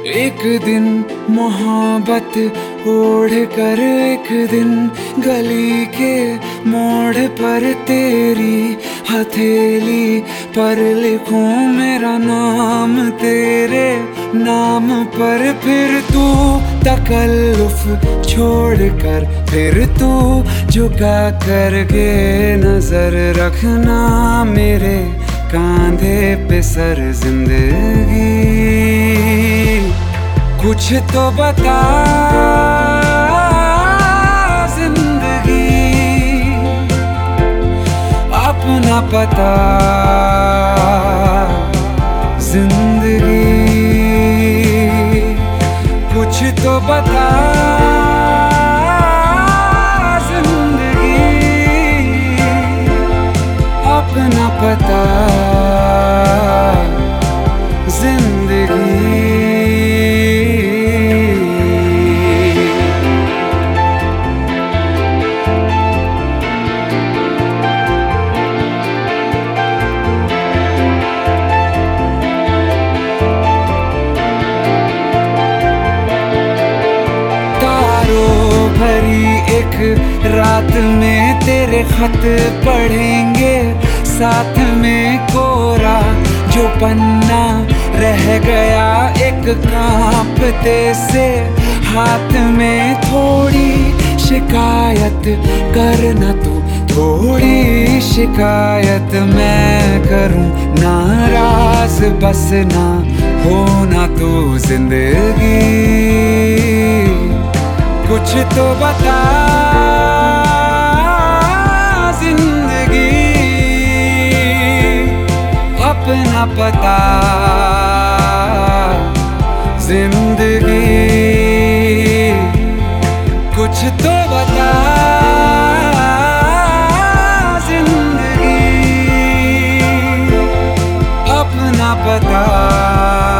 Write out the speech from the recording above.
एक दिन मोहब्बत ओढ़ कर एक दिन गली के मोड़ पर तेरी हथेली पर लिखूं मेरा नाम तेरे नाम पर। फिर तू तकल्लुफ छोड़ कर फिर तू झुका करके नजर रखना मेरे कांधे पे सर। जिंदगी कुछ तो बता जिंदगी अपना पता। जिंदगी कुछ तो बता जिंदगी अपना पता। जिंदगी भरी एक रात में तेरे खत पढ़ेंगे साथ में कोरा जो पन्ना रह गया एक कांपते से हाथ में। थोड़ी शिकायत करना तू थोड़ी शिकायत मैं करूं नाराज बस ना होना तू। जिंदगी कुछ तो बता जिंदगी अपना पता। जिंदगी कुछ तो बता जिंदगी अपना पता।